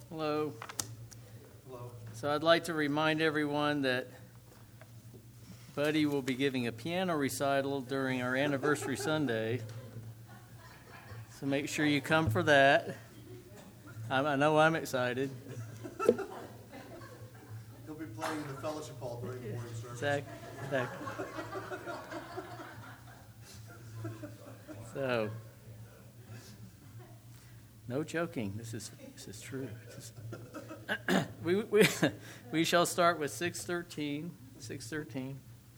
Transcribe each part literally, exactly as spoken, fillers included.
Hello. Hello. So I'd like to remind everyone that Buddy will be giving a piano recital during our anniversary Sunday. So make sure you come for that. I, I know I'm excited. He'll be playing the fellowship hall during the morning service. Zach, Zach. So, no joking. This is this is true. This is, we we we shall start with six thirteen. Six thirteen.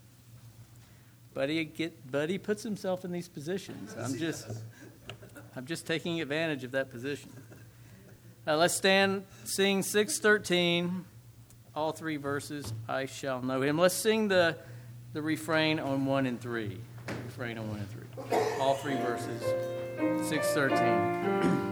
Buddy get Buddy puts himself in these positions. I'm just I'm just taking advantage of that position. Uh, let's stand, sing six thirteen, all three verses. I shall know him. Let's sing the the refrain on one and three. Refrain on one and three. All three verses. six thirteen.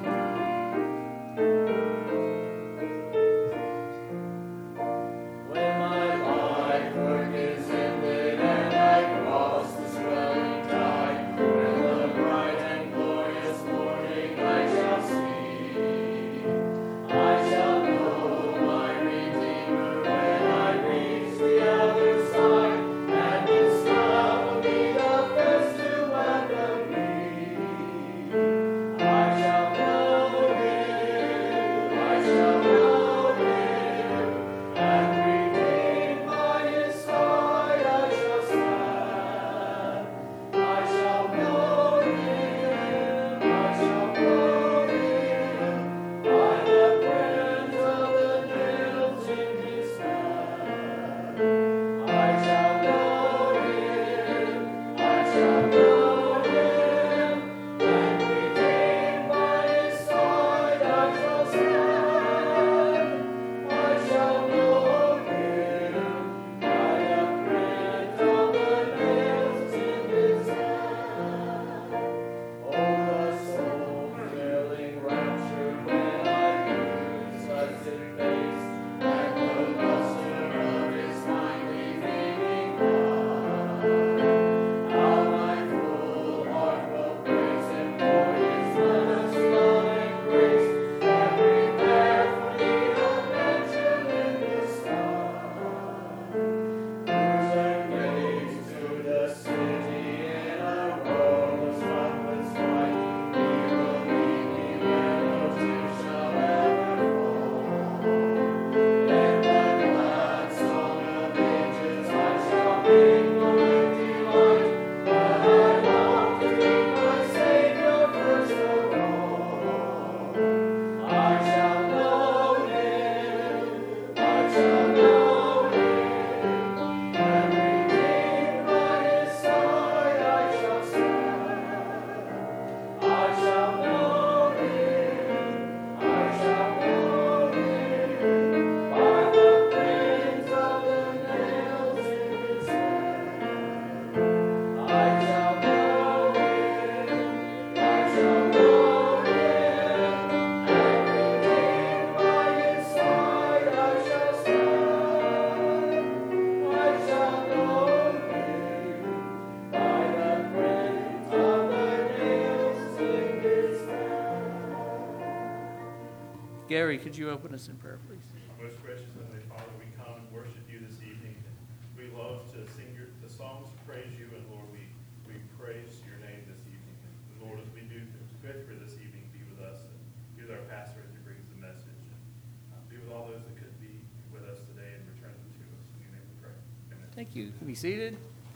Gary, could you open us in prayer, please? Most gracious Heavenly Father, we come and worship you this evening. We love to sing your, the songs to praise you, and Lord, we, we praise your name this evening. And Lord, as we do good for this evening, be with us, and be with our pastor as he brings the message, and uh, be with all those that could be with us today and return them to us. In your name we pray. Amen. Thank you. Be seated.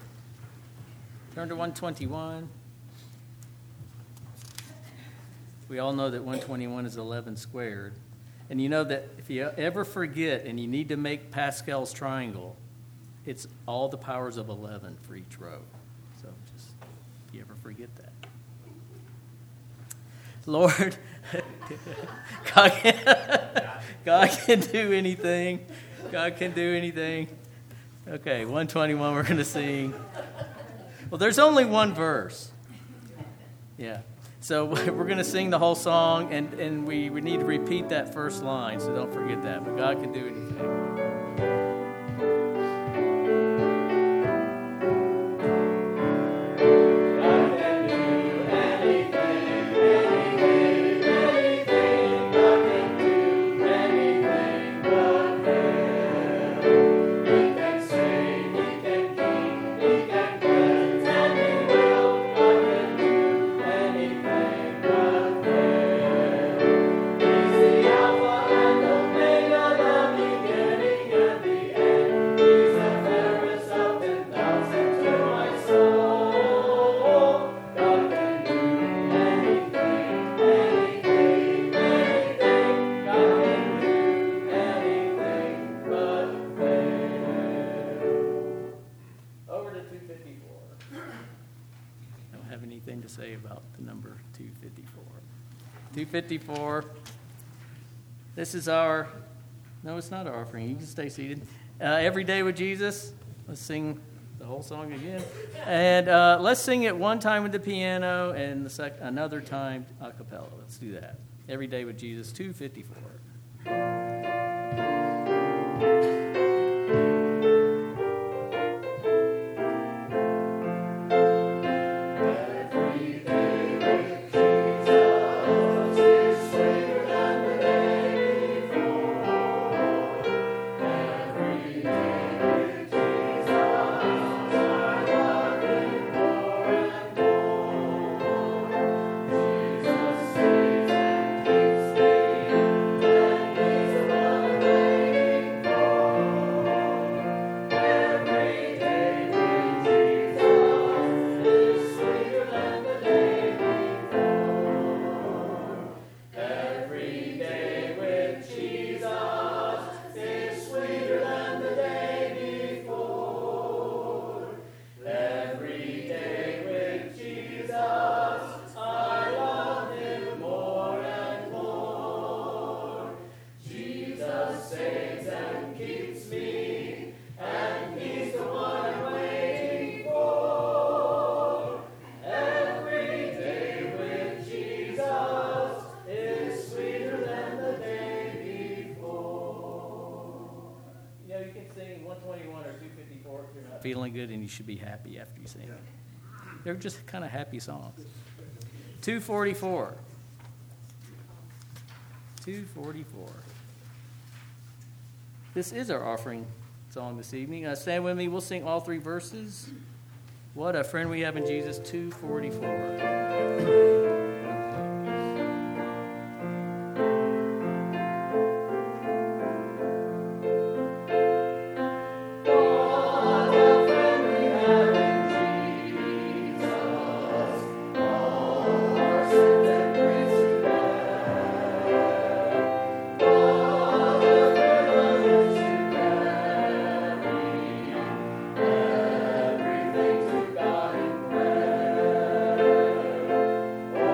Turn to one twenty-one. We all know that one twenty-one is eleven squared. And you know that if you ever forget and you need to make Pascal's triangle, it's all the powers of eleven for each row. So just, if you ever forget that. Lord, God can, God can do anything. God can do anything. Okay, one twenty-one we're going to sing. Well, there's only one verse. Yeah. So we're going to sing the whole song, and, and we, we need to repeat that first line, so don't forget that. But God can do anything. Anything, anything, anything, God can do anything. number two fifty-four. two fifty-four. This is our, no, it's not our offering. You can stay seated. Uh, Every Day with Jesus. Let's sing the whole song again. And uh, let's sing it one time with the piano and the sec- another time a cappella. Let's do that. Every Day with Jesus, two fifty-four. Feeling good, and you should be happy after you sing it. They're just kind of happy songs. two forty-four. two forty-four. This is our offering song this evening. Uh, stand with me. We'll sing all three verses. What a friend we have in Jesus. two forty-four. Everything to God in prayer.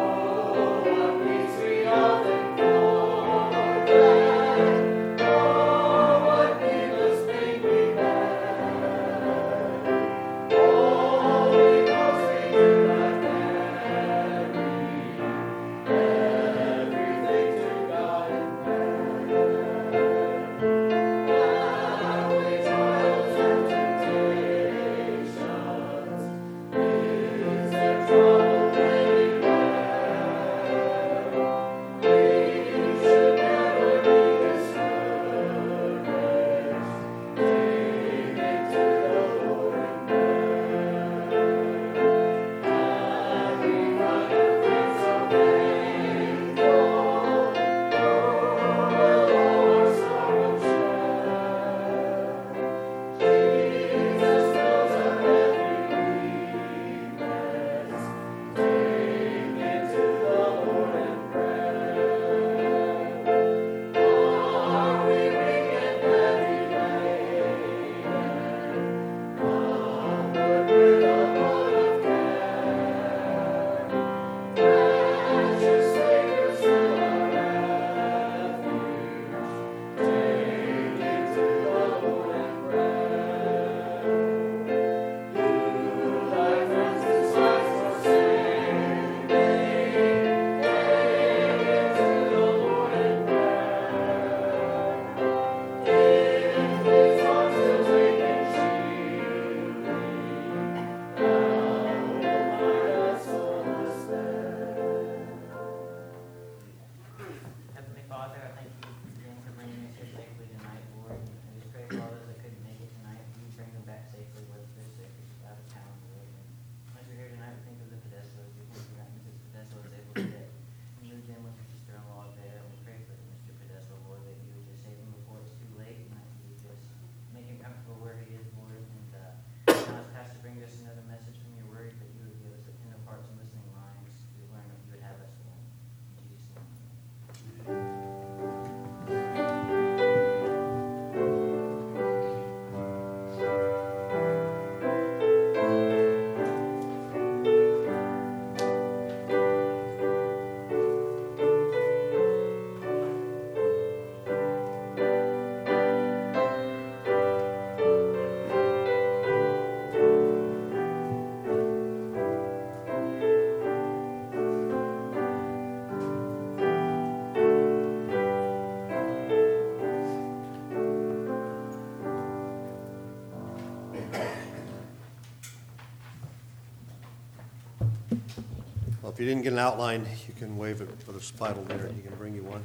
you didn't get an outline, you can wave it for the title there, and he can bring you one.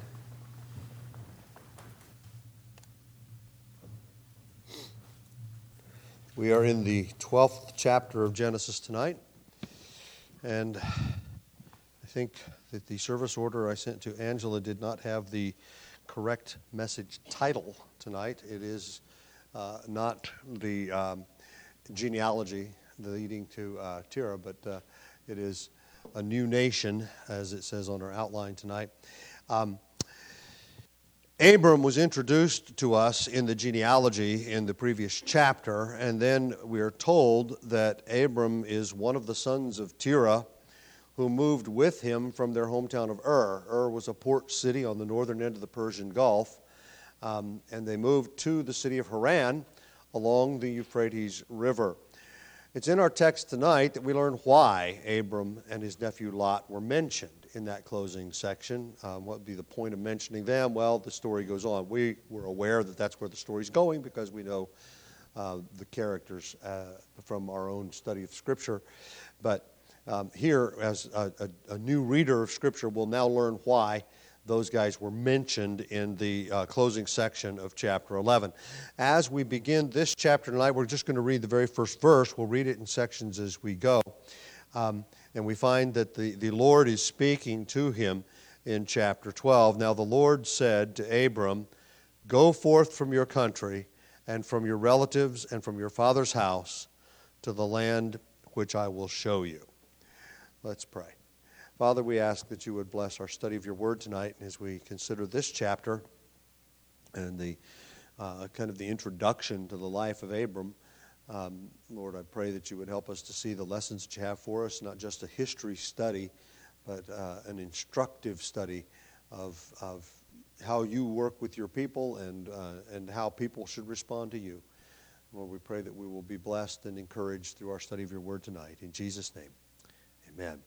We are in the twelfth chapter of Genesis tonight, and I think that the service order I sent to Angela did not have the correct message title tonight. It is uh, not the um, genealogy leading to uh, Terah, but uh, it is a new nation, as it says on our outline tonight. Um, Abram was introduced to us in the genealogy in the previous chapter, and then we are told that Abram is one of the sons of Terah who moved with him from their hometown of Ur. Ur was a port city on the northern end of the Persian Gulf, um, and they moved to the city of Haran along the Euphrates River. It's in our text tonight that we learn why Abram and his nephew Lot were mentioned in that closing section. Um, what would be the point of mentioning them? Well, the story goes on. We were aware that that's where the story's going because we know uh, the characters uh, from our own study of Scripture. But um, here, as a, a, a new reader of Scripture, we'll now learn why those guys were mentioned in the uh, closing section of chapter eleven. As we begin this chapter tonight, we're just going to read the very first verse. We'll read it in sections as we go. Um, and we find that the, the Lord is speaking to him in chapter twelve. Now the Lord said to Abram, "Go forth from your country and from your relatives and from your father's house to the land which I will show you." Let's pray. Father, we ask that you would bless our study of your word tonight as we consider this chapter and the uh, kind of the introduction to the life of Abram. Um, Lord, I pray that you would help us to see the lessons that you have for us, not just a history study, but uh, an instructive study of, of how you work with your people and, uh, and how people should respond to you. Lord, we pray that we will be blessed and encouraged through our study of your word tonight. In Jesus' name, amen.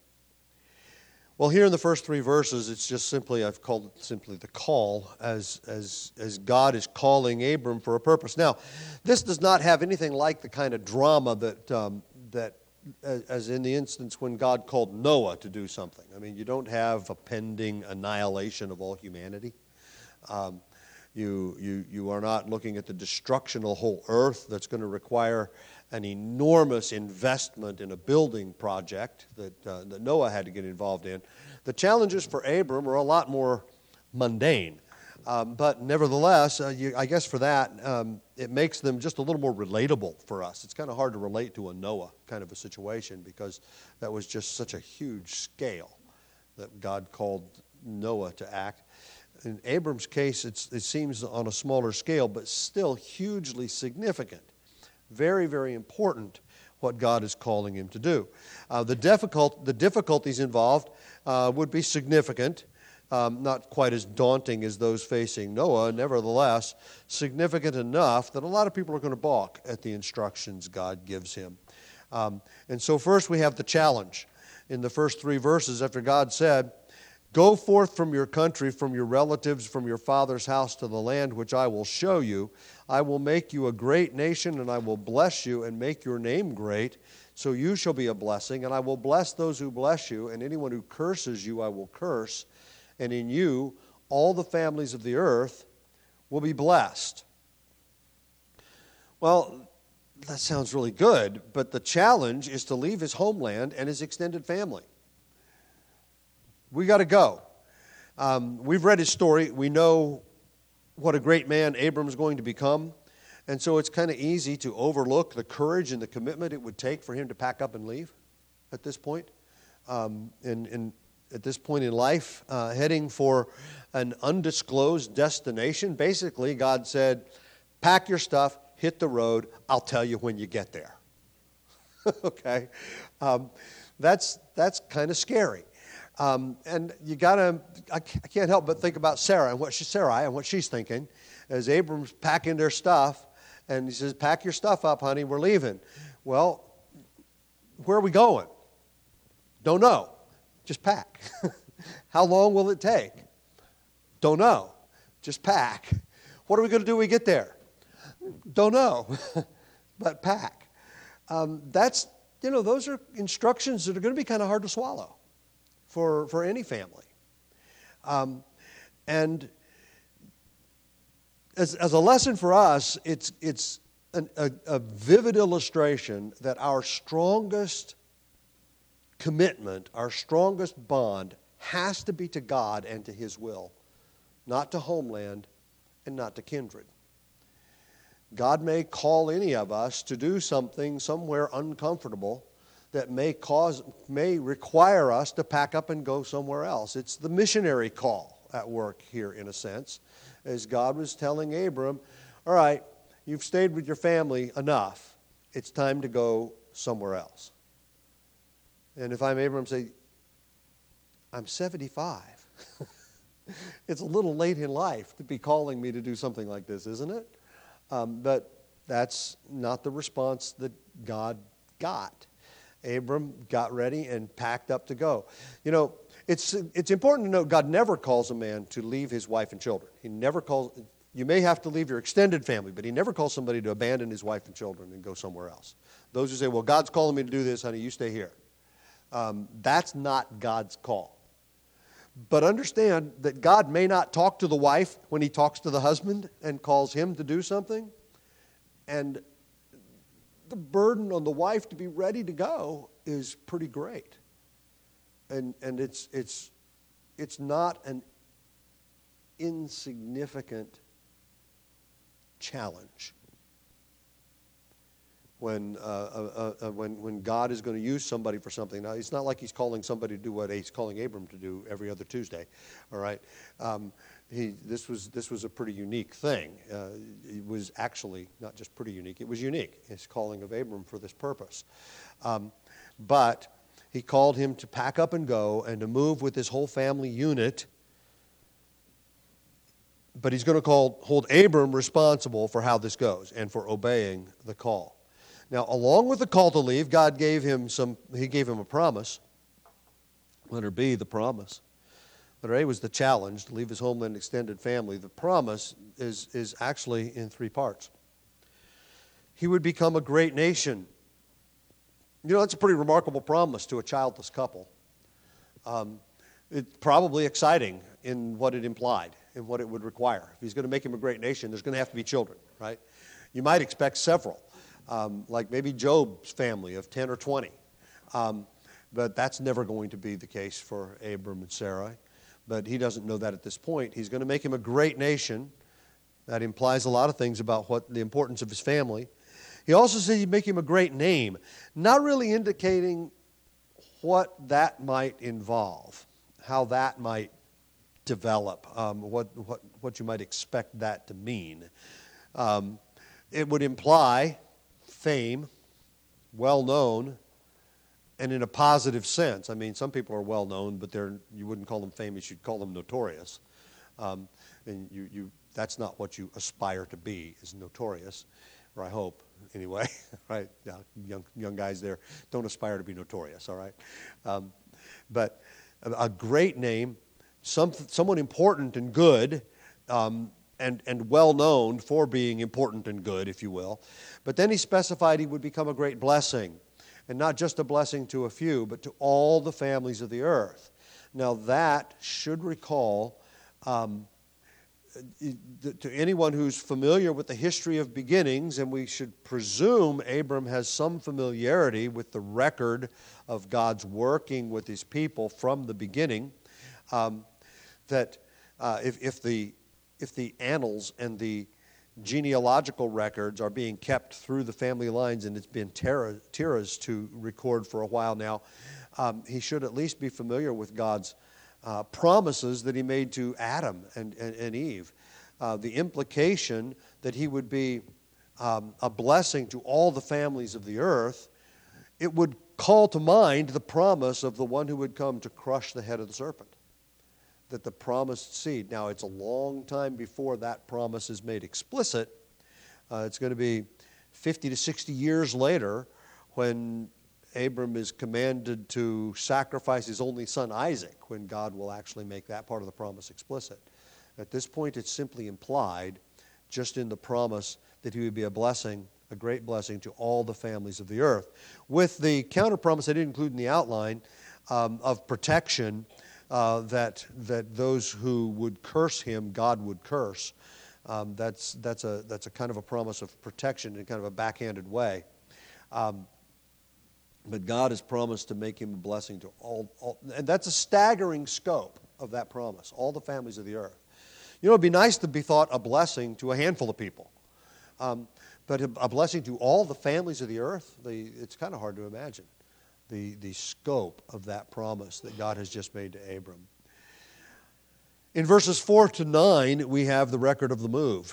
Well, here in the first three verses, it's just simply, I've called it simply the call, as, as, as God is calling Abram for a purpose. Now, this does not have anything like the kind of drama that, um, that as in the instance when God called Noah to do something. I mean, you don't have a pending annihilation of all humanity. Um, you, you, you are not looking at the destruction of the whole earth that's going to require an enormous investment in a building project that, uh, that Noah had to get involved in. The challenges for Abram are a lot more mundane. Um, but nevertheless, uh, you, I guess for that, um, it makes them just a little more relatable for us. It's kind of hard to relate to a Noah kind of a situation because that was just such a huge scale that God called Noah to act. In Abram's case, it's, it seems on a smaller scale, but still hugely significant. Very, very important what God is calling him to do. Uh, the, difficult, the difficulties involved uh, would be significant, um, not quite as daunting as those facing Noah, nevertheless significant enough that a lot of people are going to balk at the instructions God gives him. Um, and so first we have the challenge. In the first three verses, after God said, "Go forth from your country, from your relatives, from your father's house to the land which I will show you. I will make you a great nation, and I will bless you and make your name great, so you shall be a blessing. And I will bless those who bless you, and anyone who curses you I will curse. And in you all the families of the earth will be blessed." Well, that sounds really good, but the challenge is to leave his homeland and his extended family. We got to go. Um, we've read his story. We know what a great man Abram's going to become. And so it's kind of easy to overlook the courage and the commitment it would take for him to pack up and leave at this point. Um, and, and at this point in life, uh, heading for an undisclosed destination. Basically, God said, pack your stuff, hit the road. I'll tell you when you get there. Okay? Um, that's, that's kind of scary. Um, and you gotta, I can't help but think about Sarah and what she, Sarai and what she's thinking as Abram's packing their stuff, and he says, "Pack your stuff up, honey, we're leaving." Well, where are we going? Don't know. Just pack. How long will it take? Don't know. Just pack. What are we going to do when we get there? Don't know. But pack. Um, that's, you know, those are instructions that are going to be kind of hard to swallow. for, for any family. Um, and as, as a lesson for us, it's, it's an, a, a vivid illustration that our strongest commitment, our strongest bond, has to be to God and to His will, not to homeland and not to kindred. God may call any of us to do something somewhere uncomfortable that may cause, may require us to pack up and go somewhere else. It's the missionary call at work here, in a sense, as God was telling Abram, all right, you've stayed with your family enough. It's time to go somewhere else. And if I'm Abram, say, I'm seventy-five. It's a little late in life to be calling me to do something like this, isn't it? Um, but that's not the response that God got. Abram got ready and packed up to go. You know, it's it's important to note God never calls a man to leave his wife and children. He never calls, you may have to leave your extended family, but he never calls somebody to abandon his wife and children and go somewhere else. Those who say, well, God's calling me to do this, honey, you stay here. Um, that's not God's call. But understand that God may not talk to the wife when He talks to the husband and calls him to do something. And the burden on the wife to be ready to go is pretty great. And and it's it's it's not an insignificant challenge. When, uh, uh, uh, when, when God is going to use somebody for something. Now, it's not like He's calling somebody to do what He's calling Abram to do every other Tuesday, all right? Um, he, this was, this was a pretty unique thing. Uh, it was actually not just pretty unique, it was unique, His calling of Abram for this purpose. Um, but He called him to pack up and go and to move with his whole family unit. But He's going to call, hold Abram responsible for how this goes and for obeying the call. Now, along with the call to leave, God gave him some, He gave him a promise. Letter B, the promise. Letter A was the challenge, to leave his homeland and extended family. The promise is, is actually in three parts. He would become a great nation. You know, that's a pretty remarkable promise to a childless couple. Um, it's probably exciting in what it implied, in what it would require. If He's going to make him a great nation, there's going to have to be children, right? You might expect several. Um, like maybe Job's family of ten or twenty. Um, but that's never going to be the case for Abram and Sarai. But he doesn't know that at this point. He's going to make him a great nation. That implies a lot of things about what the importance of his family. He also said he'd make him a great name, not really indicating what that might involve, how that might develop, um, what, what, what you might expect that to mean. Um, it would imply fame, well-known, and in a positive sense. I mean, some people are well-known, but they're you wouldn't call them famous, you'd call them notorious. Um, and you, you that's not what you aspire to be, is notorious, or I hope, anyway. Right? Yeah, young, young guys there, don't aspire to be notorious, all right? Um, but a, a great name, some, someone important and good, um, and, and well-known for being important and good, if you will. But then he specified he would become a great blessing, and not just a blessing to a few, but to all the families of the earth. Now that should recall, um, to anyone who's familiar with the history of beginnings, and we should presume Abram has some familiarity with the record of God's working with His people from the beginning, um, that uh, if, if the if the annals and the genealogical records are being kept through the family lines, and it's been Terah's to record for a while now, um, he should at least be familiar with God's uh, promises that He made to Adam and, and, and Eve. Uh, the implication that he would be um, a blessing to all the families of the earth, it would call to mind the promise of the one who would come to crush the head of the serpent. That the promised seed. Now, it's a long time before that promise is made explicit. Uh, it's going to be fifty to sixty years later when Abram is commanded to sacrifice his only son Isaac, when God will actually make that part of the promise explicit. At this point, it's simply implied just in the promise that he would be a blessing, a great blessing to all the families of the earth. With the counter promise I didn't include in the outline, um, of protection uh, that that those who would curse him, God would curse. Um, that's that's a that's a kind of a promise of protection in kind of a backhanded way. Um, but God has promised to make him a blessing to all, all, and that's a staggering scope of that promise. All the families of the earth. You know, it'd be nice to be thought a blessing to a handful of people, um, but a, a blessing to all the families of the earth. The, it's kind of hard to imagine the the scope of that promise that God has just made to Abram. In verses four to nine, we have the record of the move.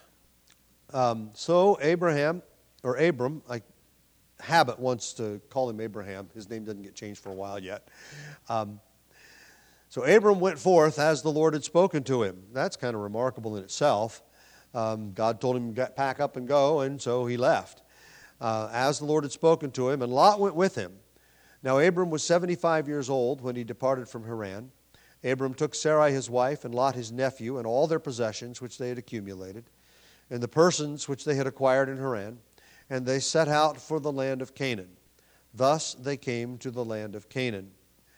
Um, so Abraham, or Abram, I habit wants to call him Abraham. His name doesn't get changed for a while yet. Um, so Abram went forth as the Lord had spoken to him. That's kind of remarkable in itself. Um, God told him to pack up and go, and so he left. Uh, as the Lord had spoken to him, and Lot went with him. Now Abram was seventy-five years old when he departed from Haran. Abram took Sarai his wife, and Lot his nephew, and all their possessions which they had accumulated, and the persons which they had acquired in Haran, and they set out for the land of Canaan. Thus they came to the land of Canaan.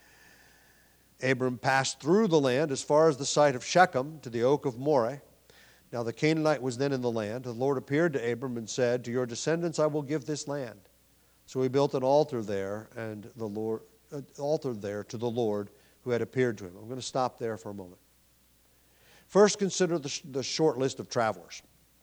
Abram passed through the land as far as the site of Shechem to the oak of Moreh. Now the Canaanite was then in the land. The Lord appeared to Abram and said, "To your descendants I will give this land." So he built an altar there, and the Lord uh, altar there to the Lord who had appeared to him. I'm going to stop there for a moment. First, consider the, sh- the short list of travelers.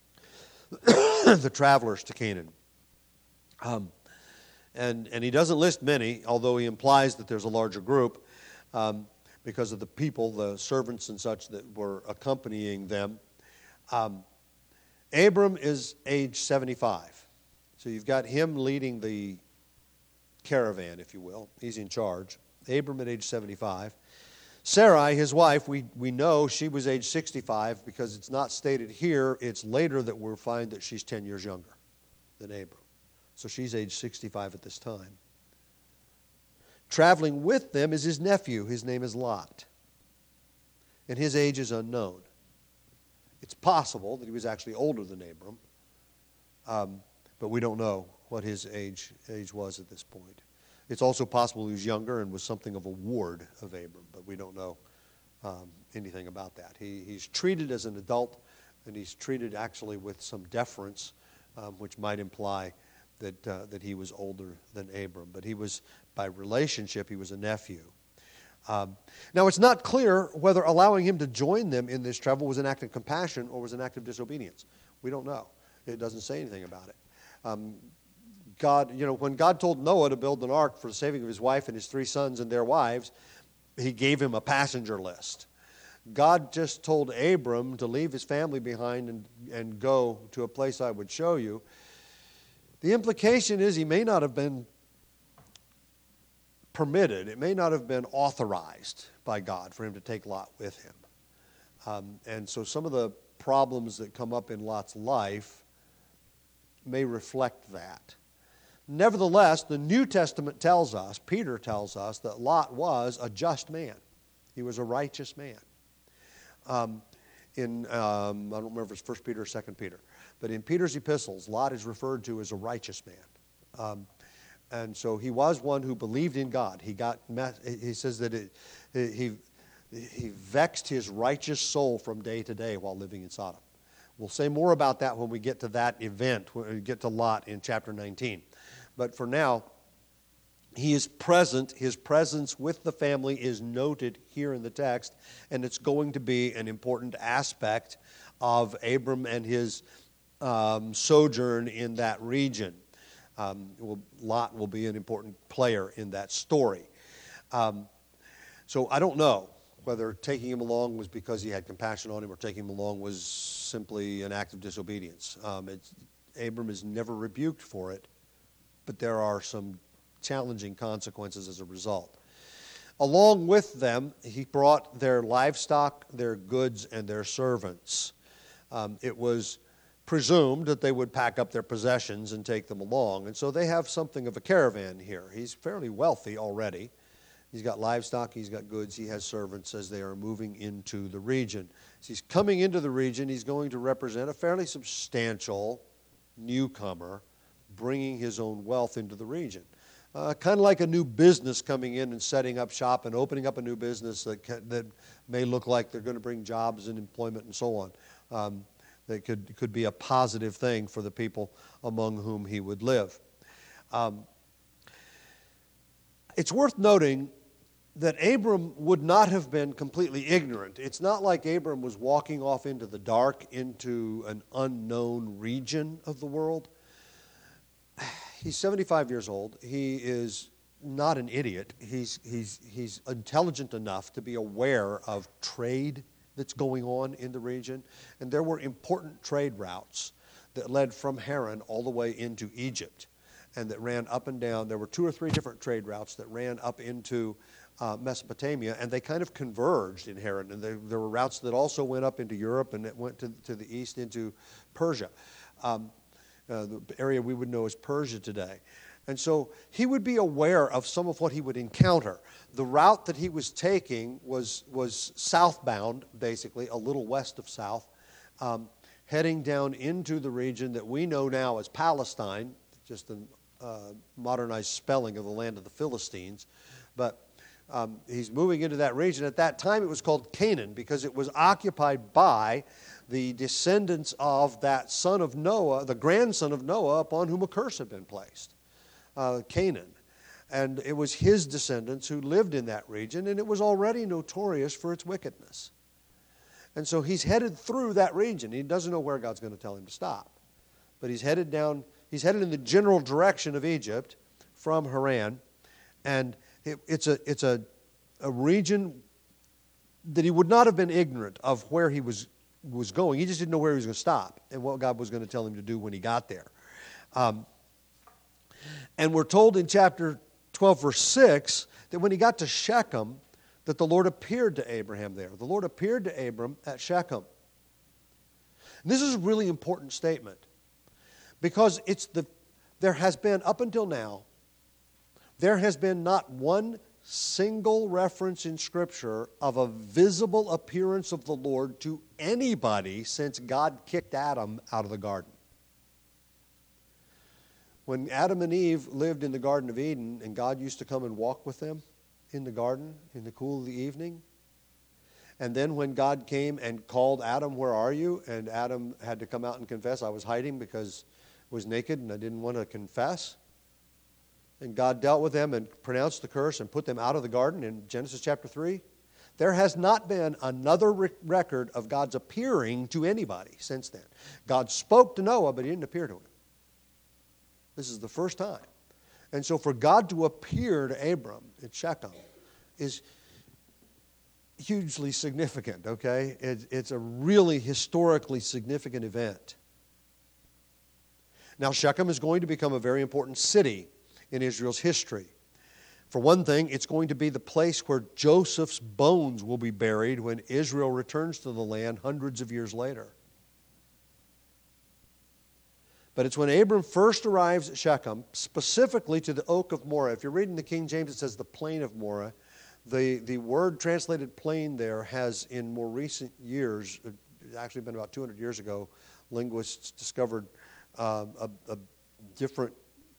The travelers to Canaan. Um, and, and he doesn't list many, although he implies that there's a larger group um, because of the people, the servants and such that were accompanying them. Um, Abram is age seventy-five. So you've got him leading the caravan, if you will. He's in charge. Abram at age seventy-five. Sarai, his wife, we, we know she was age sixty-five because it's not stated here. It's later that we'll find that she's ten years younger than Abram. So she's age sixty-five at this time. Traveling with them is his nephew. His name is Lot. And his age is unknown. It's possible that he was actually older than Abram, um, but we don't know what his age, age was at this point. It's also possible he was younger and was something of a ward of Abram, but we don't know um, anything about that. He, he's treated as an adult, and he's treated actually with some deference, um, which might imply that uh, that he was older than Abram. But he was, by relationship, he was a nephew. Um, now, it's not clear whether allowing him to join them in this travel was an act of compassion or was an act of disobedience. We don't know. It doesn't say anything about it. Um, God, you know, when God told Noah to build an ark for the saving of his wife and his three sons and their wives, he gave him a passenger list. God just told Abram to leave his family behind and, and go to a place I would show you. The implication is he may not have been permitted, it may not have been authorized by God for him to take Lot with him. Um, and so some of the problems that come up in Lot's life may reflect that. Nevertheless, the New Testament tells us, Peter tells us, that Lot was a just man. He was a righteous man. Um, in, um, I don't remember if it's First Peter or Second Peter, but in Peter's epistles, Lot is referred to as a righteous man. Um, and so he was one who believed in God. He got, he says that it, he, he vexed his righteous soul from day to day while living in Sodom. We'll say more about that when we get to that event, when we get to Lot in chapter nineteen. But for now, he is present. His presence with the family is noted here in the text, and it's going to be an important aspect of Abram and his um, sojourn in that region. Um, will, Lot will be an important player in that story. Um, so I don't know whether taking him along was because he had compassion on him or taking him along was simply an act of disobedience. Um, it's, Abram is never rebuked for it, but there are some challenging consequences as a result. Along with them, he brought their livestock, their goods, and their servants. Um, it was presumed that they would pack up their possessions and take them along, and so they have something of a caravan here. He's fairly wealthy already. He's got livestock, he's got goods, he has servants as they are moving into the region. As he's coming into the region, he's going to represent a fairly substantial newcomer bringing his own wealth into the region. uh, kind of like a new business coming in and setting up shop and opening up a new business that, can, that may look like they're going to bring jobs and employment and so on. Um, that could, could be a positive thing for the people among whom he would live. Um, it's worth noting that Abram would not have been completely ignorant. It's not like Abram was walking off into the dark, into an unknown region of the world. He's seventy-five years old. He is not an idiot. He's, he's, he's intelligent enough to be aware of trade that's going on in the region. And there were important trade routes that led from Haran all the way into Egypt and that ran up and down. There were two or three different trade routes that ran up into uh, Mesopotamia, and they kind of converged in Haran. And there, there were routes that also went up into Europe and it went to, to the east into Persia, um, uh, the area we would know as Persia today. And so he would be aware of some of what he would encounter. The route that he was taking was, was southbound, basically, a little west of south, um, heading down into the region that we know now as Palestine, just a uh, modernized spelling of the land of the Philistines. But um, he's moving into that region. At that time, it was called Canaan because it was occupied by the descendants of that son of Noah, the grandson of Noah, upon whom a curse had been placed. Uh, Canaan. And it was his descendants who lived in that region, and it was already notorious for its wickedness. And so he's headed through that region. He doesn't know where God's going to tell him to stop. But he's headed down, he's headed in the general direction of Egypt from Haran. And it, it's a it's a, a region that he would not have been ignorant of where he was, was going. He just didn't know where he was going to stop and what God was going to tell him to do when he got there. Um, And we're told in chapter twelve, verse six, that when he got to Shechem, that the Lord appeared to Abraham there. The Lord appeared to Abram at Shechem. And this is a really important statement because it's the there has been, up until now, there has been not one single reference in Scripture of a visible appearance of the Lord to anybody since God kicked Adam out of the garden. When Adam and Eve lived in the Garden of Eden and God used to come and walk with them in the garden in the cool of the evening, and then when God came and called Adam, "Where are you?" and Adam had to come out and confess, "I was hiding because I was naked and I didn't want to confess." And God dealt with them and pronounced the curse and put them out of the garden in Genesis chapter three. There has not been another re- record of God's appearing to anybody since then. God spoke to Noah, but he didn't appear to him. This is the first time. And so for God to appear to Abram at Shechem is hugely significant, okay? It, it's a really historically significant event. Now, Shechem is going to become a very important city in Israel's history. For one thing, it's going to be the place where Joseph's bones will be buried when Israel returns to the land hundreds of years later. But it's when Abram first arrives at Shechem, specifically to the oak of Moreh. If you're reading the King James, it says the plain of Moreh. The, the word translated plain there has, in more recent years, it's actually been about two hundred years ago, linguists discovered uh, a, a different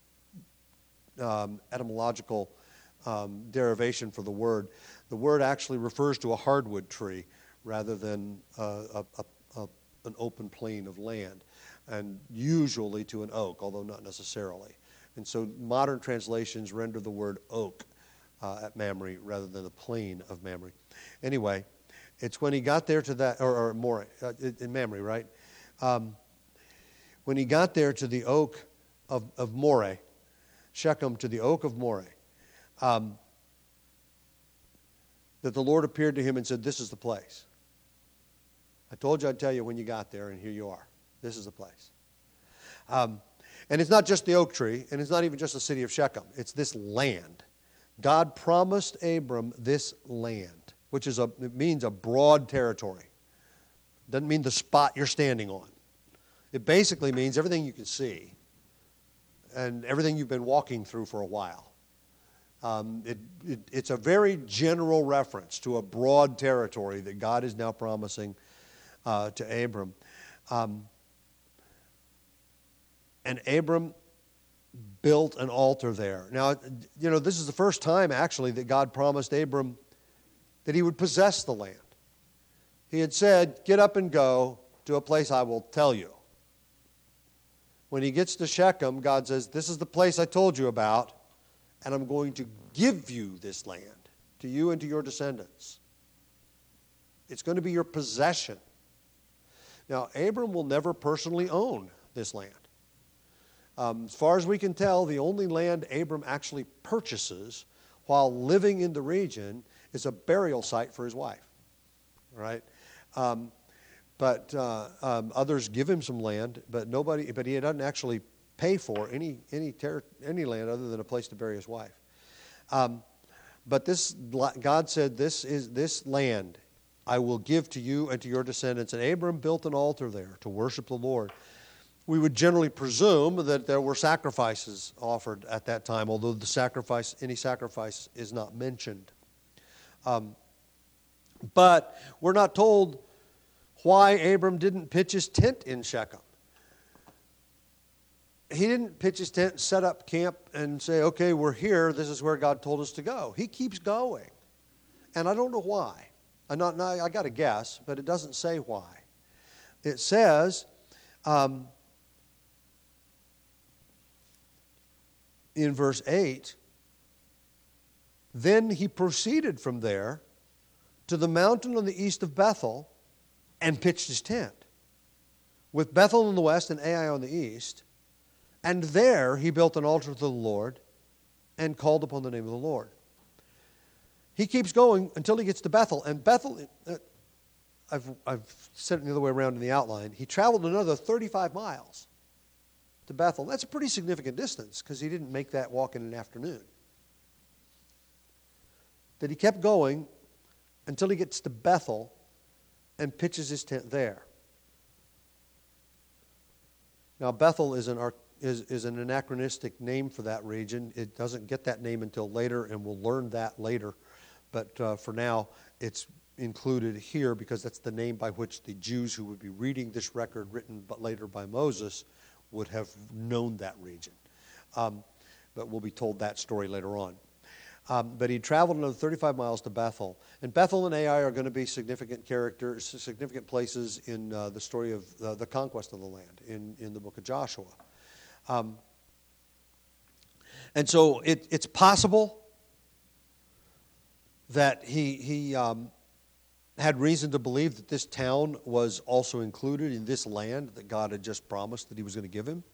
um, etymological um, derivation for the word. The word actually refers to a hardwood tree rather than uh, a, a, a, an open plain of land, and usually to an oak, although not necessarily. And so modern translations render the word oak uh, at Mamre rather than the plain of Mamre. Anyway, it's when he got there to that, or, or Moreh, uh, in Mamre, right? Um, when he got there to the oak of, of Moreh, Shechem, to the oak of Moreh, um, that the Lord appeared to him and said, "This is the place. I told you I'd tell you when you got there, and here you are. This is the place." Um, and it's not just the oak tree, and it's not even just the city of Shechem. It's this land. God promised Abram this land, which is a, it means a broad territory. Doesn't mean the spot you're standing on. It basically means everything you can see and everything you've been walking through for a while. Um, it, it, it's a very general reference to a broad territory that God is now promising uh, to Abram. Um, And Abram built an altar there. Now, you know, this is the first time, actually, that God promised Abram that he would possess the land. He had said, get up and go to a place I will tell you. When he gets to Shechem, God says, this is the place I told you about, and I'm going to give you this land, to you and to your descendants. It's going to be your possession. Now, Abram will never personally own this land. Um, as far as we can tell, the only land Abram actually purchases while living in the region is a burial site for his wife. All right? Um, but uh, um, others give him some land, but nobody. But he doesn't actually pay for any any ter- any land other than a place to bury his wife. Um, but this, God said, "This is this land I will give to you and to your descendants." And Abram built an altar there to worship the Lord. We would generally presume that there were sacrifices offered at that time, although the sacrifice, any sacrifice, is not mentioned. Um, but we're not told why Abram didn't pitch his tent in Shechem. He didn't pitch his tent, set up camp, and say, okay, we're here, this is where God told us to go. He keeps going. And I don't know why. I'm not, I got to guess, but it doesn't say why. It says, um, in verse eight, then he proceeded from there to the mountain on the east of Bethel and pitched his tent, with Bethel on the west and Ai on the east. And there he built an altar to the Lord and called upon the name of the Lord. He keeps going until he gets to Bethel. And Bethel, uh, I've, I've said it the other way around in the outline. He traveled another thirty-five miles to Bethel. That's a pretty significant distance because he didn't make that walk in an afternoon. That he kept going until he gets to Bethel and pitches his tent there. Now, Bethel is an, is, is an anachronistic name for that region. It doesn't get that name until later, and we'll learn that later. But uh, for now, it's included here because that's the name by which the Jews who would be reading this record written but later by Moses would have known that region. Um, but we'll be told that story later on. Um, but he traveled another thirty-five miles to Bethel. And Bethel and Ai are going to be significant characters, significant places in uh, the story of uh, the conquest of the land in, in the book of Joshua. Um, and so it, it's possible that he, he um, had reason to believe that this town was also included in this land that God had just promised that he was going to give him.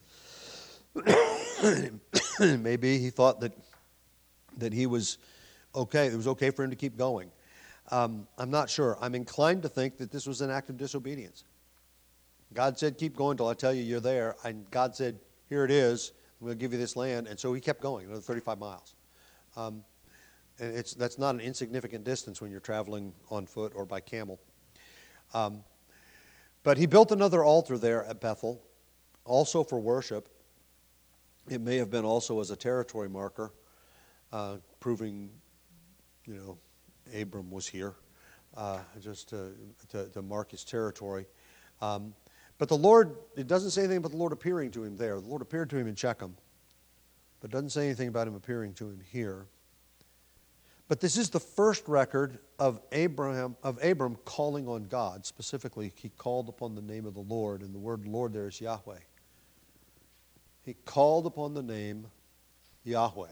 Maybe he thought that that he was okay, it was okay for him to keep going. Um, I'm not sure. I'm inclined to think that this was an act of disobedience. God said, keep going till I tell you you're there. And God said, here it is. I'm going to give you this land. And so he kept going, another thirty-five miles. Um, and it's that's not an insignificant distance when you're traveling on foot or by camel. Um, but he built another altar there at Bethel, also for worship. It may have been also as a territory marker. Uh, proving, you know, Abram was here, uh, just to, to, to mark his territory. Um, but the Lord, it doesn't say anything about the Lord appearing to him there. The Lord appeared to him in Shechem, but it doesn't say anything about him appearing to him here. But this is the first record of Abraham, of Abram calling on God. Specifically, he called upon the name of the Lord, and the word Lord there is Yahweh. He called upon the name Yahweh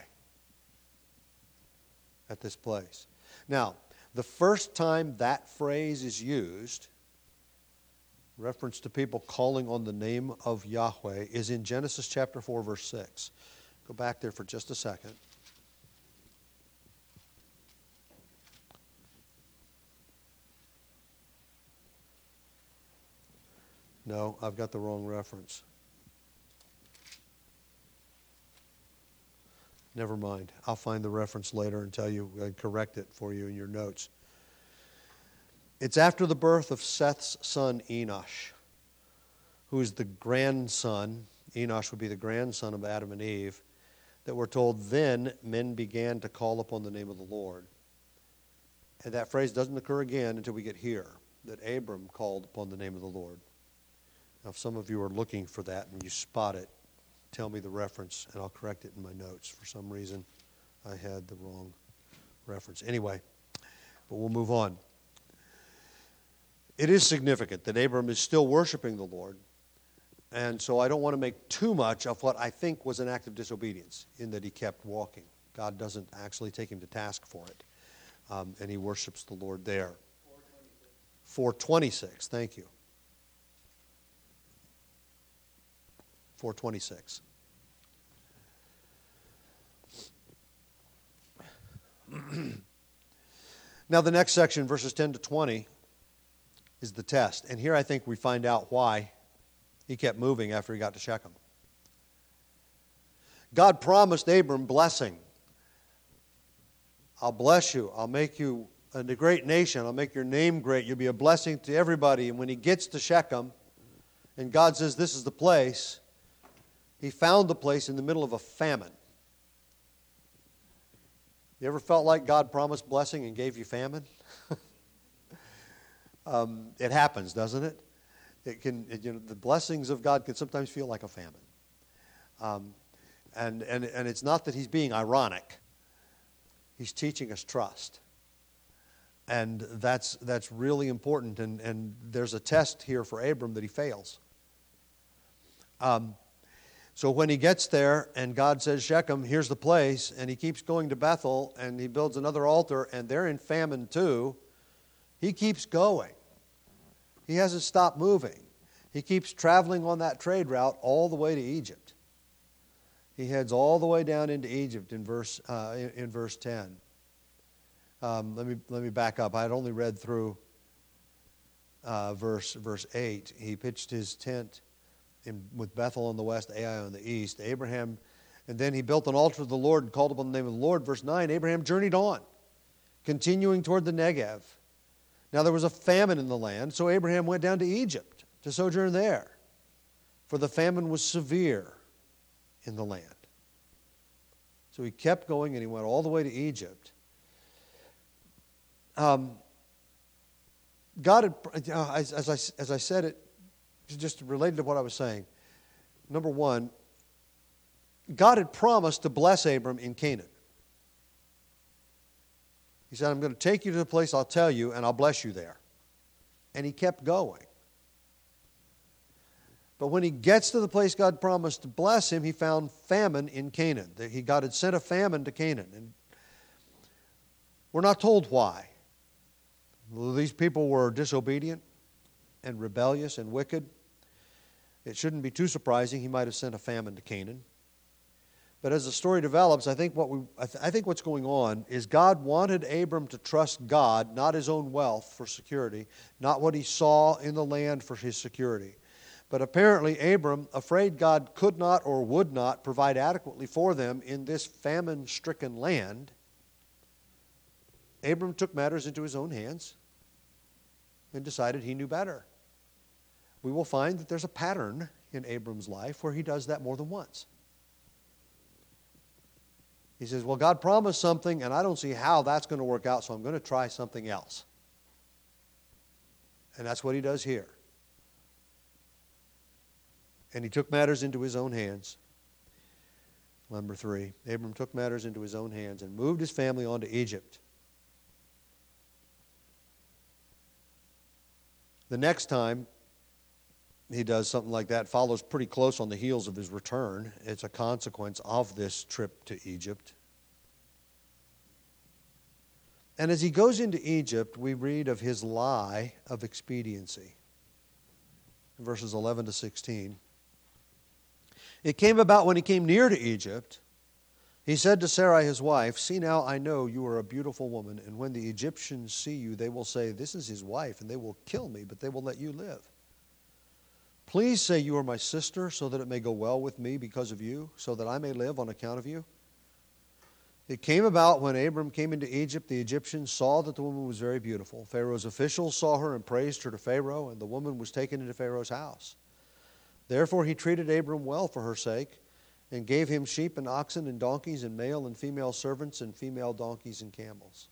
at this place. Now, the first time that phrase is used, reference to people calling on the name of Yahweh, is in Genesis chapter four, verse six. Go back there for just a second. No, I've got the wrong reference. Never mind. I'll find the reference later and tell you, and correct it for you in your notes. It's after the birth of Seth's son Enosh, who is the grandson, Enosh would be the grandson of Adam and Eve, that we're told then men began to call upon the name of the Lord. And that phrase doesn't occur again until we get here, that Abram called upon the name of the Lord. Now, if some of you are looking for that and you spot it, tell me the reference, and I'll correct it in my notes. For some reason, I had the wrong reference. Anyway, but we'll move on. It is significant that Abram is still worshiping the Lord, and so I don't want to make too much of what I think was an act of disobedience in that he kept walking. God doesn't actually take him to task for it, um, and he worships the Lord there. four twenty-six, thank you. four twenty-six. Now the next section, verses ten to twenty, is the test. And here I think we find out why he kept moving after he got to Shechem. God promised Abram blessing. I'll bless you. I'll make you a great nation. I'll make your name great. You'll be a blessing to everybody. And when he gets to Shechem, and God says this is the place, he found the place in the middle of a famine. You ever felt like God promised blessing and gave you famine? um, it happens, doesn't it? It can. It, you know, the blessings of God can sometimes feel like a famine, um, and and and it's not that he's being ironic. He's teaching us trust, and that's that's really important. And and there's a test here for Abram that he fails. Um. So when he gets there and God says, Shechem, here's the place, and he keeps going to Bethel and he builds another altar and they're in famine too, he keeps going. He hasn't stopped moving. He keeps traveling on that trade route all the way to Egypt. He heads all the way down into Egypt in verse uh, in, in verse ten. Um, let me let me back up. I had only read through uh, verse verse eight. He pitched his tent In, with Bethel on the west, Ai on the east. Abraham, and then he built an altar to the Lord and called upon the name of the Lord. Verse nine, Abraham journeyed on, continuing toward the Negev. Now there was a famine in the land, so Abraham went down to Egypt to sojourn there, for the famine was severe in the land. So he kept going and he went all the way to Egypt. Um, God had, uh, as, as, I, as I said it, just related to what I was saying. Number one, God had promised to bless Abram in Canaan. He said, I'm going to take you to the place I'll tell you, and I'll bless you there. And he kept going. But when he gets to the place God promised to bless him, he found famine in Canaan. He, God had sent a famine to Canaan. And we're not told why. These people were disobedient and rebellious and wicked. It shouldn't be too surprising he might have sent a famine to Canaan. But as the story develops, I think what we I, th- I think what's going on is God wanted Abram to trust God, not his own wealth for security, not what he saw in the land for his security. But apparently Abram, afraid God could not or would not provide adequately for them in this famine-stricken land, Abram took matters into his own hands and decided he knew better. We will find that there's a pattern in Abram's life where he does that more than once. He says, well, God promised something, and I don't see how that's going to work out, so I'm going to try something else. And that's what he does here. And he took matters into his own hands. Number three, Abram took matters into his own hands and moved his family on to Egypt. The next time he does something like that, follows pretty close on the heels of his return. It's a consequence of this trip to Egypt. And as he goes into Egypt, we read of his lie of expediency. In verses eleven to sixteen. It came about when he came near to Egypt, he said to Sarai his wife, see now I know you are a beautiful woman, and when the Egyptians see you, they will say, this is his wife, and they will kill me, but they will let you live. Please say you are my sister, so that it may go well with me because of you, so that I may live on account of you. It came about when Abram came into Egypt, the Egyptians saw that the woman was very beautiful. Pharaoh's officials saw her and praised her to Pharaoh, and the woman was taken into Pharaoh's house. Therefore he treated Abram well for her sake, and gave him sheep and oxen and donkeys and male and female servants and female donkeys and camels.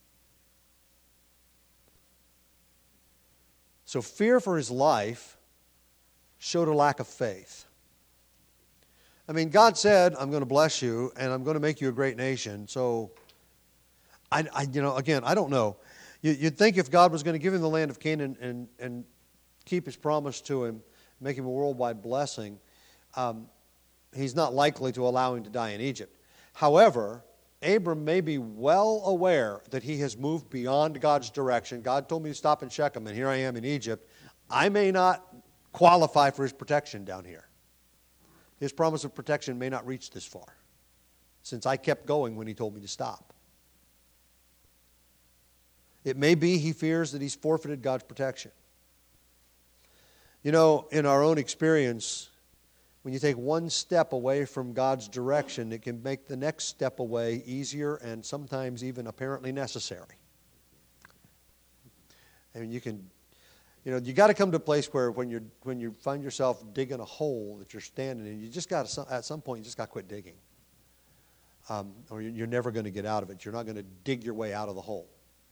So fear for his life showed a lack of faith. I mean, God said, I'm going to bless you, and I'm going to make you a great nation. So, I, I you know, again, I don't know. You, you'd think if God was going to give him the land of Canaan and, and keep his promise to him, make him a worldwide blessing, um, he's not likely to allow him to die in Egypt. However, Abram may be well aware that he has moved beyond God's direction. God told me to stop in Shechem, and here I am in Egypt. I may not qualify for his protection down here. His promise of protection may not reach this far, since I kept going when he told me to stop. It may be he fears that he's forfeited God's protection. You know, in our own experience, when you take one step away from God's direction, it can make the next step away easier and sometimes even apparently necessary. And you can, you know, you got to come to a place where when you're when you find yourself digging a hole that you're standing in, you just got to, at some point, you just got to quit digging, um, or you're never going to get out of it. You're not going to dig your way out of the hole.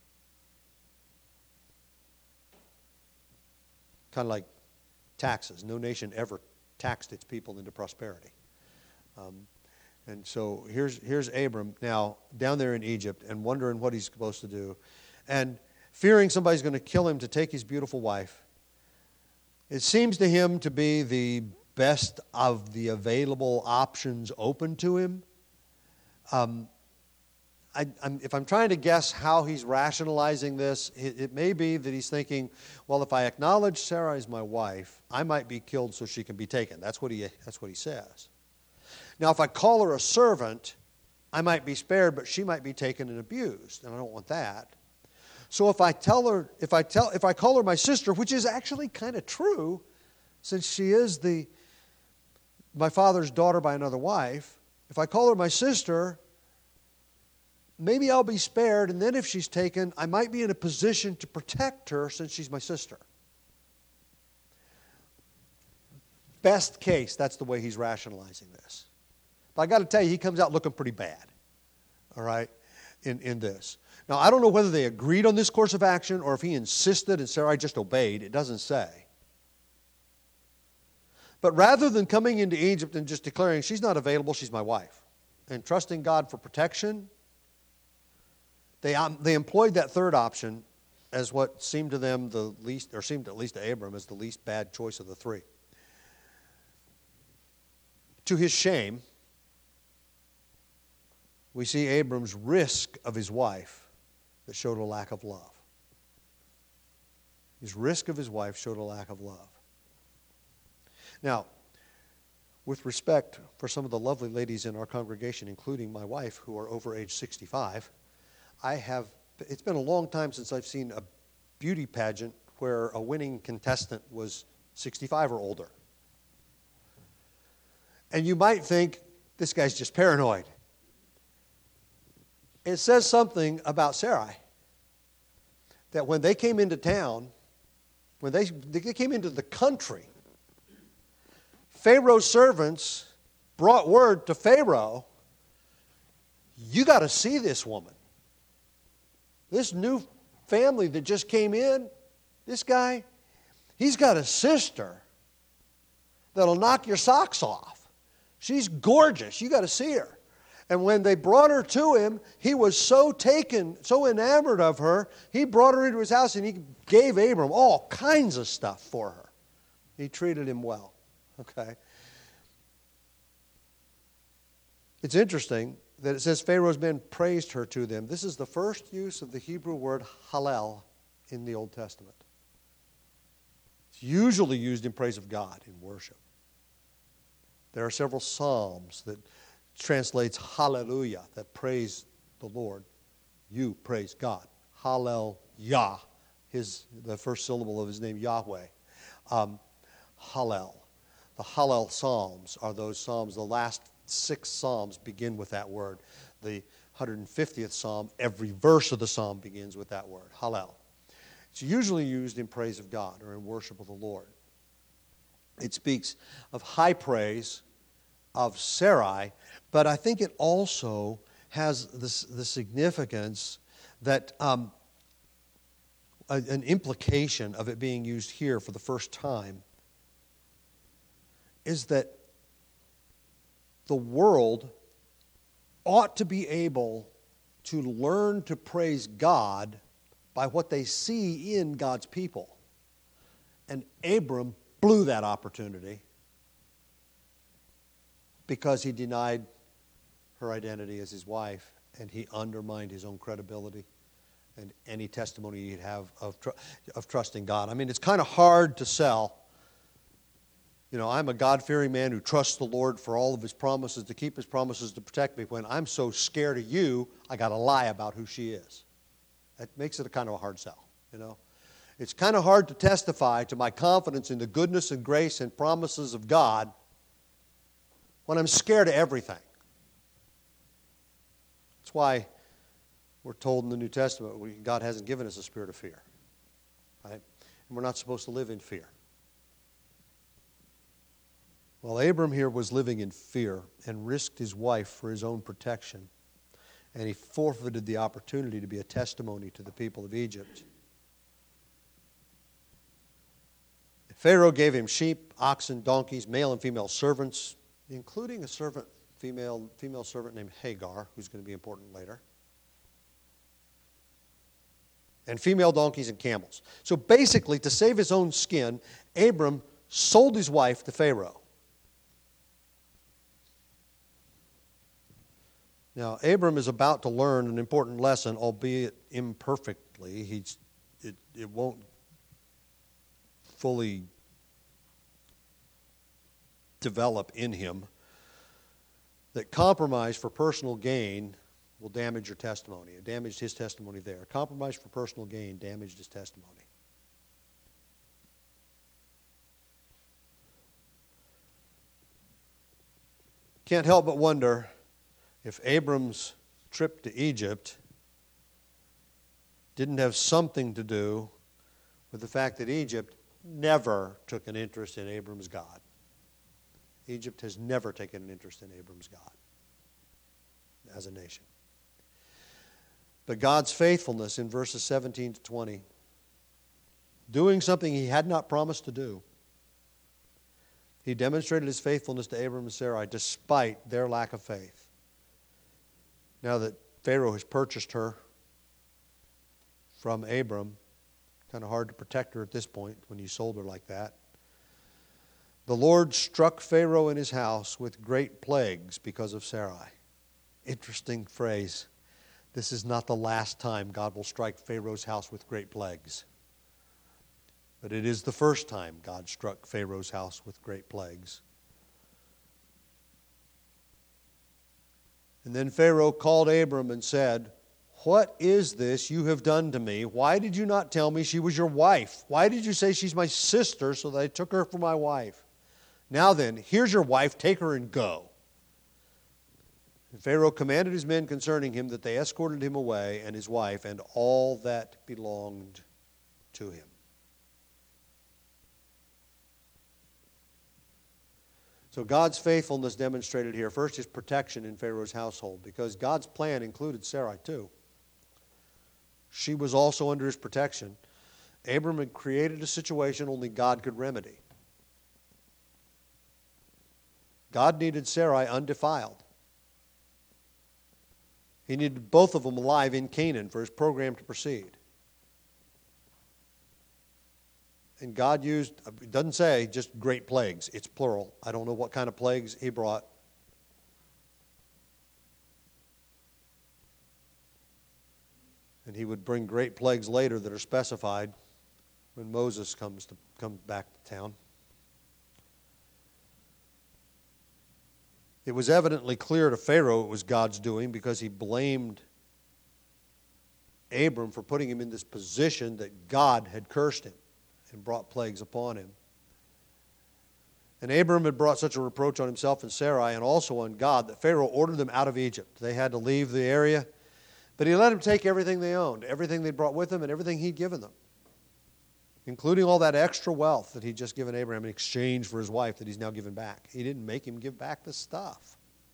Kind of like taxes. No nation ever taxed its people into prosperity. Um, and so here's here's Abram now down there in Egypt and wondering what he's supposed to do. And fearing somebody's going to kill him to take his beautiful wife. It seems to him to be the best of the available options open to him. Um, I, I'm, if I'm trying to guess how he's rationalizing this, it, it may be that he's thinking, well, if I acknowledge Sarah as my wife, I might be killed so she can be taken. That's what he, that's what he says. Now, if I call her a servant, I might be spared, but she might be taken and abused, and I don't want that. So if I tell her, if I tell, if I call her my sister, which is actually kind of true, since she is the my father's daughter by another wife, if I call her my sister, maybe I'll be spared, and then if she's taken, I might be in a position to protect her since she's my sister. Best case, that's the way he's rationalizing this. But I got to tell you, he comes out looking pretty bad, all right, in, in this. Now, I don't know whether they agreed on this course of action or if he insisted and Sarai just obeyed. It doesn't say. But rather than coming into Egypt and just declaring, she's not available, she's my wife, and trusting God for protection, They, um, they employed that third option as what seemed to them the least, or seemed at least to Abram as the least bad choice of the three. To his shame, we see Abram's risk of his wife that showed a lack of love. His risk of his wife showed a lack of love. Now, with respect for some of the lovely ladies in our congregation, including my wife, who are over age sixty-five, I have, it's been a long time since I've seen a beauty pageant where a winning contestant was sixty-five or older. And you might think, this guy's just paranoid. It says something about Sarai, that when they came into town, when they, they came into the country, Pharaoh's servants brought word to Pharaoh, you got to see this woman. This new family that just came in, this guy, he's got a sister that'll knock your socks off. She's gorgeous. You got to see her. And when they brought her to him, he was so taken, so enamored of her, he brought her into his house and he gave Abram all kinds of stuff for her. He treated him well. Okay. It's interesting that it says Pharaoh's men praised her to them. This is the first use of the Hebrew word hallel in the Old Testament. It's usually used in praise of God in worship. There are several psalms that translates hallelujah, that praise the Lord. You praise God. Hallel-yah, his, the first syllable of his name, Yahweh. Um, Hallel. The Hallel Psalms are those psalms. The last six psalms begin with that word. The one hundred fiftieth psalm, every verse of the psalm begins with that word, Hallel. It's usually used in praise of God or in worship of the Lord. It speaks of high praise of Sarai, but I think it also has this, the significance that um, a, an implication of it being used here for the first time is that the world ought to be able to learn to praise God by what they see in God's people. And Abram blew that opportunity because he denied her identity as his wife, and he undermined his own credibility and any testimony he'd have of, tr- of trusting God. I mean, it's kind of hard to sell. You know, I'm a God-fearing man who trusts the Lord for all of his promises, to keep his promises, to protect me, when I'm so scared of you, I got to lie about who she is. That makes it a kind of a hard sell, you know. It's kind of hard to testify to my confidence in the goodness and grace and promises of God when I'm scared of everything. That's why we're told in the New Testament we, God hasn't given us a spirit of fear, right? And we're not supposed to live in fear. Well, Abram here was living in fear and risked his wife for his own protection, and he forfeited the opportunity to be a testimony to the people of Egypt. Pharaoh gave him sheep, oxen, donkeys, male and female servants, including a servant, female, female servant named Hagar, who's going to be important later, and female donkeys and camels. So basically, to save his own skin, Abram sold his wife to Pharaoh. Now, Abram is about to learn an important lesson, albeit imperfectly. He's, it, it won't fully develop in him, that compromise for personal gain will damage your testimony. It damaged his testimony there. Compromise for personal gain damaged his testimony. Can't help but wonder if Abram's trip to Egypt didn't have something to do with the fact that Egypt never took an interest in Abram's God. Egypt has never taken an interest in Abram's God as a nation. But God's faithfulness in verses seventeen to twenty, doing something he had not promised to do, he demonstrated his faithfulness to Abram and Sarai despite their lack of faith. Now that Pharaoh has purchased her from Abram, kind of hard to protect her at this point when you sold her like that. The Lord struck Pharaoh and his house with great plagues because of Sarai. Interesting phrase. This is not the last time God will strike Pharaoh's house with great plagues. But it is the first time God struck Pharaoh's house with great plagues. And then Pharaoh called Abram and said, "What is this you have done to me? Why did you not tell me she was your wife? Why did you say she's my sister so that I took her for my wife? Now then, here's your wife, take her and go." And Pharaoh commanded his men concerning him that they escorted him away and his wife and all that belonged to him. So God's faithfulness demonstrated here. First, his protection in Pharaoh's household, because God's plan included Sarai too. She was also under his protection. Abram had created a situation only God could remedy. God needed Sarai undefiled. He needed both of them alive in Canaan for his program to proceed. And God used, it doesn't say just great plagues, it's plural. I don't know what kind of plagues he brought. And he would bring great plagues later that are specified when Moses comes to comes back to town. It was evidently clear to Pharaoh it was God's doing because he blamed Abram for putting him in this position that God had cursed him and brought plagues upon him. And Abram had brought such a reproach on himself and Sarai and also on God that Pharaoh ordered them out of Egypt. They had to leave the area, but he let them take everything they owned, everything they brought with them and everything he'd given them, including all that extra wealth that he'd just given Abraham in exchange for his wife that he's now given back. He didn't make him give back the stuff.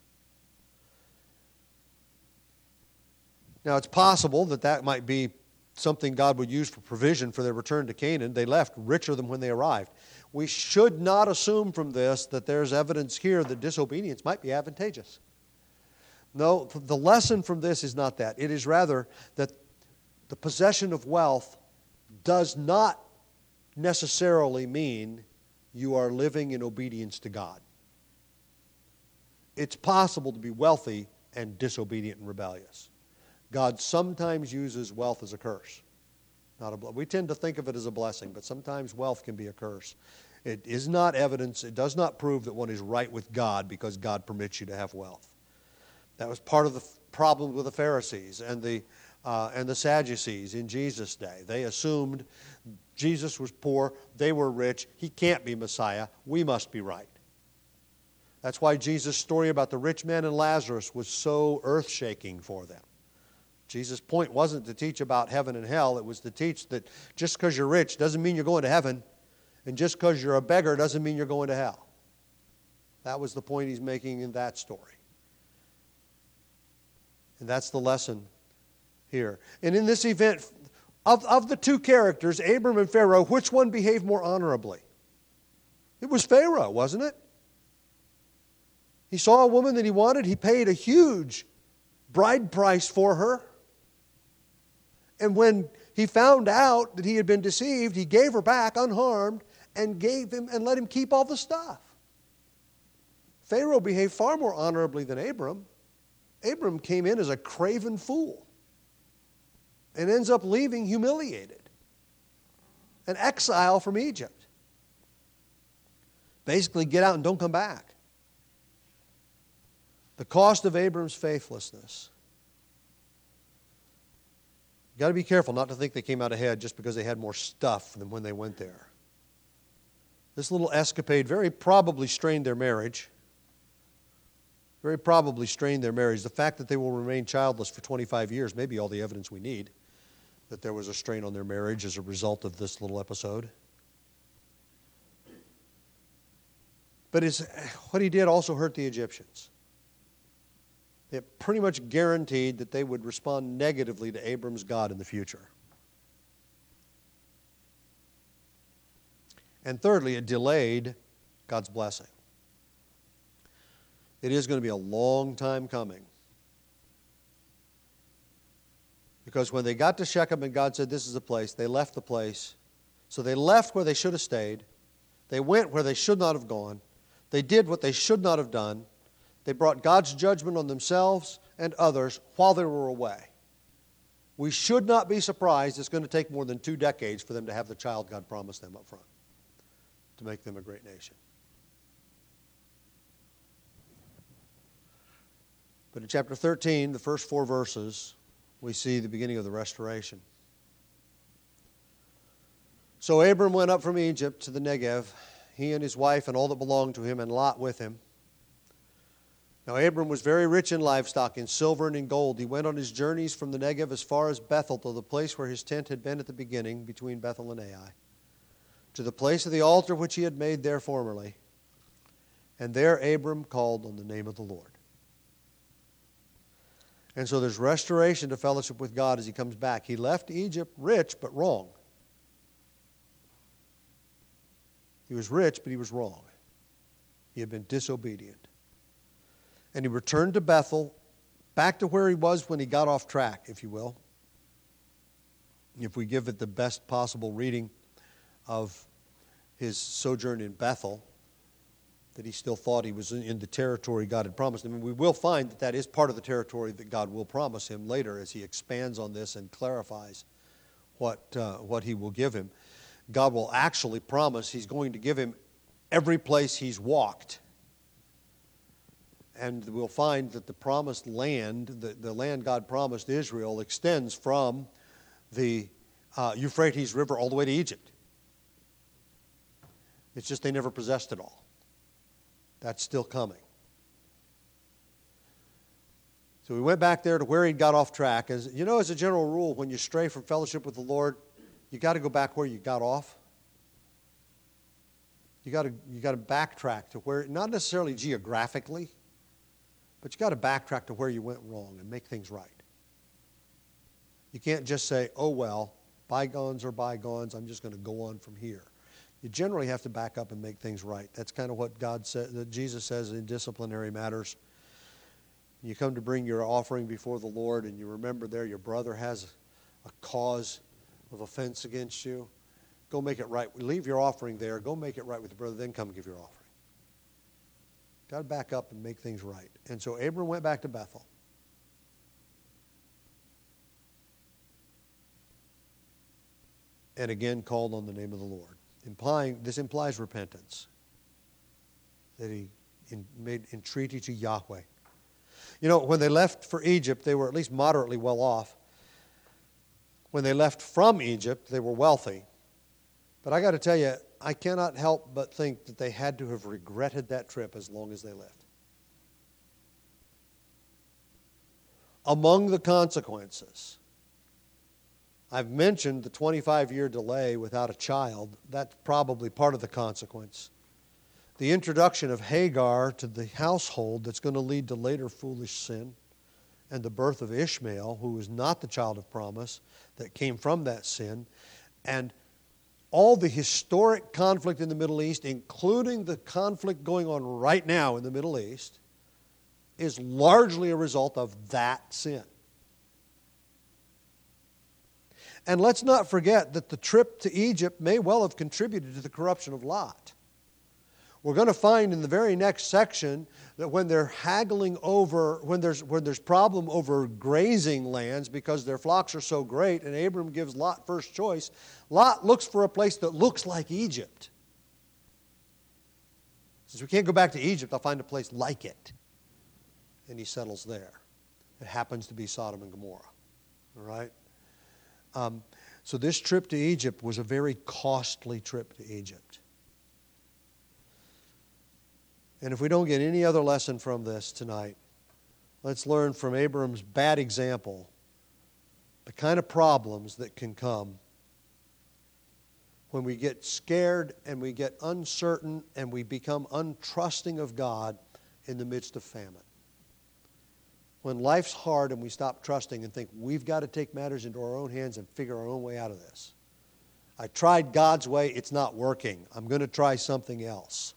Now, it's possible that that might be something God would use for provision for their return to Canaan. They left richer than when they arrived. we should not assume from this that there's evidence here that disobedience might be advantageous. No, the lesson from this is not that. It is rather that the possession of wealth does not necessarily mean you are living in obedience to God. It's possible to be wealthy and disobedient and rebellious. God sometimes uses wealth as a curse. Not a, we tend to think of it as a blessing, but sometimes wealth can be a curse. It is not evidence, it does not prove that one is right with God because God permits you to have wealth. That was part of the problem with the Pharisees and the, uh, and the Sadducees in Jesus' day. They assumed Jesus was poor, they were rich, he can't be Messiah, we must be right. That's why Jesus' story about the rich man and Lazarus was so earth-shaking for them. Jesus' point wasn't to teach about heaven and hell. It was to teach that just because you're rich doesn't mean you're going to heaven, and just because you're a beggar doesn't mean you're going to hell. That was the point he's making in that story. And that's the lesson here. And in this event, of, of the two characters, Abram and Pharaoh, which one behaved more honorably? It was Pharaoh, wasn't it? He saw a woman that he wanted. He paid a huge bride price for her. And when he found out that he had been deceived, he gave her back unharmed and gave him and let him keep all the stuff. Pharaoh behaved far more honorably than Abram. Abram came in as a craven fool and ends up leaving humiliated, an exile from Egypt. Basically, get out and don't come back. The cost of Abram's faithlessness. You've got to be careful not to think they came out ahead just because they had more stuff than when they went there. This little escapade very probably strained their marriage. Very probably strained their marriage. The fact that they will remain childless for twenty-five years may be all the evidence we need that there was a strain on their marriage as a result of this little episode. But his, what he did also hurt the Egyptians. It pretty much guaranteed that they would respond negatively to Abram's God in the future. And thirdly, it delayed God's blessing. It is going to be a long time coming. Because when they got to Shechem and God said, this is the place, they left the place. So they left where they should have stayed. They went where they should not have gone. They did what they should not have done. They brought God's judgment on themselves and others while they were away. We should not be surprised it's going to take more than two decades for them to have the child God promised them up front, to make them a great nation. But in chapter thirteen, the first four verses, we see the beginning of the restoration. So Abram went up from Egypt to the Negev, he and his wife and all that belonged to him, and Lot with him. Now Abram was very rich in livestock, in silver and in gold. He went on his journeys from the Negev as far as Bethel, to the place where his tent had been at the beginning, between Bethel and Ai, to the place of the altar which he had made there formerly. And there Abram called on the name of the Lord. And so there's restoration to fellowship with God as he comes back. He left Egypt rich but wrong. He was rich, but he was wrong. He had been disobedient. And he returned to Bethel, back to where he was when he got off track, if you will. If we give it the best possible reading of his sojourn in Bethel, that he still thought he was in the territory God had promised him. And we will find that that is part of the territory that God will promise him later as he expands on this and clarifies what, uh, what he will give him. God will actually promise he's going to give him every place he's walked. And we'll find that the promised land, the, the land God promised Israel, extends from the uh, Euphrates River all the way to Egypt. It's just they never possessed it all. That's still coming. So we went back there to where he got off track. As you know, as a general rule, when you stray from fellowship with the Lord, you got to go back where you got off. You got to you got to backtrack to where, not necessarily geographically, but you got to backtrack to where you went wrong and make things right. You can't just say, "Oh well, bygones are bygones. I'm just going to go on from here." you generally have to back up and make things right. That's kind of what God said, that Jesus says in disciplinary matters. You come to bring your offering before the Lord, and you remember there your brother has a cause of offense against you. Go make it right. Leave your offering there. Go make it right with your brother, then come give your offering. Got to back up and make things right. And so Abram went back to Bethel. And again called on the name of the Lord. Implying, this implies repentance. That he in, made entreaty to Yahweh. You know, when they left for Egypt, they were at least moderately well off. When they left from Egypt, they were wealthy. But I got to tell you, I cannot help but think that they had to have regretted that trip as long as they lived. Among the consequences, I've mentioned the twenty-five year delay without a child. That's probably part of the consequence. The introduction of Hagar to the household that's going to lead to later foolish sin, and the birth of Ishmael, who was not the child of promise, that came from that sin, and all the historic conflict in the Middle East, including the conflict going on right now in the Middle East, is largely a result of that sin. And let's not forget that the trip to Egypt may well have contributed to the corruption of Lot. We're going to find in the very next section that when they're haggling over, when there's when there's problem over grazing lands because their flocks are so great, and Abram gives Lot first choice, Lot looks for a place that looks like Egypt. Since we can't go back to Egypt, I'll find a place like it. And he settles there. It happens to be Sodom and Gomorrah. All right? Um, so this trip to Egypt was a very costly trip to Egypt. And if we don't get any other lesson from this tonight, let's learn from Abram's bad example the kind of problems that can come when we get scared and we get uncertain and we become untrusting of God in the midst of famine. When life's hard and we stop trusting and think we've got to take matters into our own hands and figure our own way out of this. I tried God's way, it's not working. I'm going to try something else.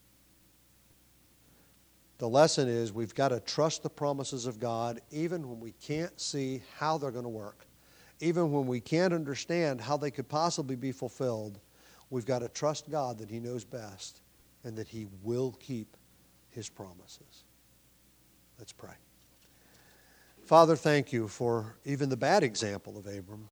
The lesson is we've got to trust the promises of God even when we can't see how they're going to work. Even when we can't understand how they could possibly be fulfilled, we've got to trust God that He knows best and that He will keep His promises. Let's pray. Father, thank you for even the bad example of Abram.